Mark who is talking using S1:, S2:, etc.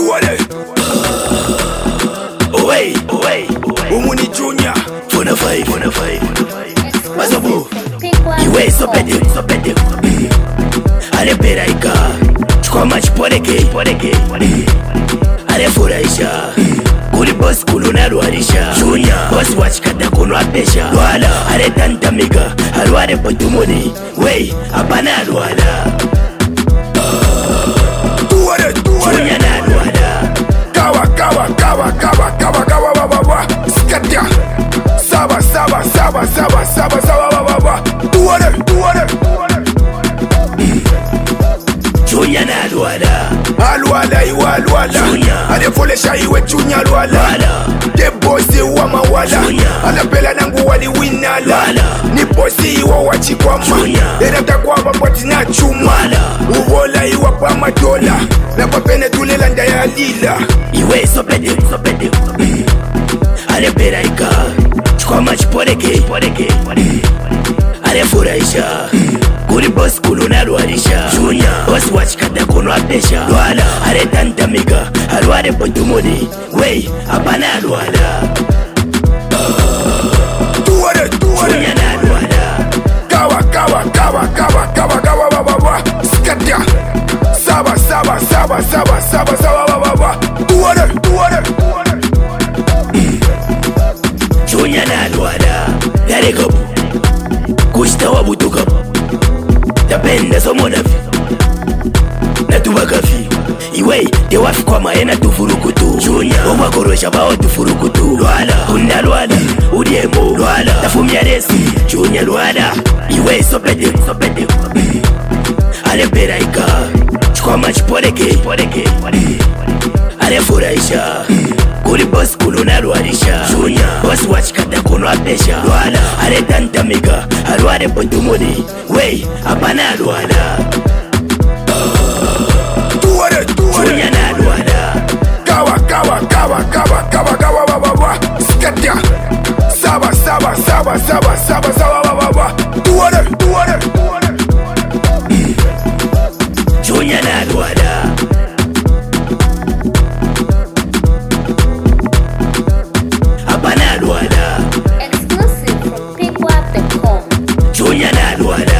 S1: tuwale. Owei, Umuni Junior. Fona 5. Mazobu. Iwe sopede. Ale peraika. Chukwa machipoleke. Ale furaisha. Kuli boss kuluna luarisha. Junior. Boss wachikata kunwa pesha. Luala. Ale tantamiga. Aluare potumuni. Wey, apana luala. Tuwale. Junior na luala. Kawa. Skatia. Saba. Tuwale. Junior na luala. Alwala. Alefolesha iwe Junior alwala. The boys wa mawala. Alapela nangu wali winala. Ni bosi iwa wachikwama. Erata kwa mapati na chuma. Uwola iwa pa madola. Na papene tulela ndaya lila. Iwe sopede. Aleperaika. Chukwa machipoleke. Alefuraisha. Kuli boss kuluna luarisha. Junior. Boss wachikata kunwa pesha. Luala. Ale tantamiga. Aluare potumuni. Wey, apana luala. Tuwale. Junior na luala. Kawa. Skatia. Saba. Tuwale. Junior na luala. Yare kapu. Kushta wabutu kapu. Tapenda somonafi. Natubakafi. Iwe, tewafi kwa maena tufurukutu. Junior. Omakorosha bao tufurukutu. Luala. Kunda luala. Udiemo. Luala. Tafumia resi. Junior luala. Iwe sopede. Ale peraika. Chukwa machipoleke. Ale furaisha. Kuli boss kuluna luarisha. Junior. Boss wachikata kunwa pesha. Luala. Ale tantamiga. Aluare potumuni. Wey, apana luala. Tuwale. Junior na luala. Kawa. Skatia. Saba. Tuwale. Junior na luala. Apana luala.
S2: Exclusive from PinkWap.com.
S1: Junior na luala.